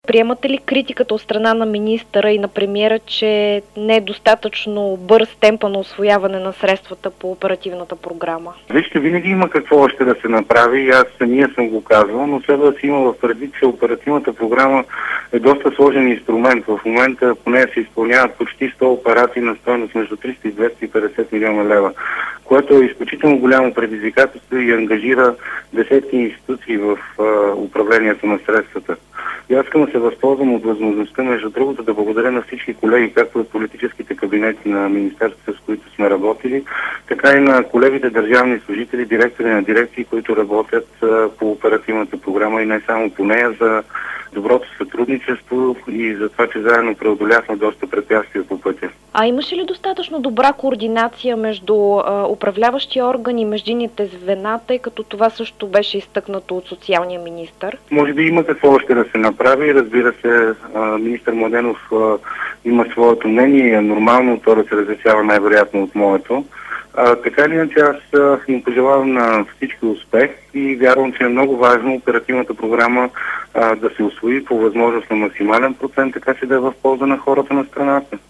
Приемате ли критиката от страна на министъра и на премиера, че не е достатъчно бърз темпа на усвояване на средствата по оперативната програма? Вижте, винаги има какво още да се направи и аз самия съм го казвал, но следва да си има в предвид, че оперативната програма е доста сложен инструмент. В момента по нея се изпълняват почти 100 операции на стойност между 300 и 250 милиона лева, което е изключително голямо предизвикателство и ангажира десетки институции в управлението на средствата. И аз искам да се възползвам от възможността, между другото, да благодаря на всички колеги, както от политическите кабинети на министерствата, с които сме работили, така и на колегите държавни служители, директори на дирекции, които работят по оперативната програма и не само по нея, за доброто сътрудничество и за това, че заедно преодоляхме доста препятствия по пътя. А имаше ли достатъчно добра координация между управляващи органи и междинните звена, тъй като това също беше изтъкнато от социалния министър? Може би има какво още да се направи. Разбира се, министър Младенов има своето мнение и е нормално то да се различава най-вероятно от моето. Така или иначе аз им пожелавам на всички успех и вярвам, че е много важно оперативната програма да се усвои по възможност на максимален процент, така че да е в полза на хората на страната.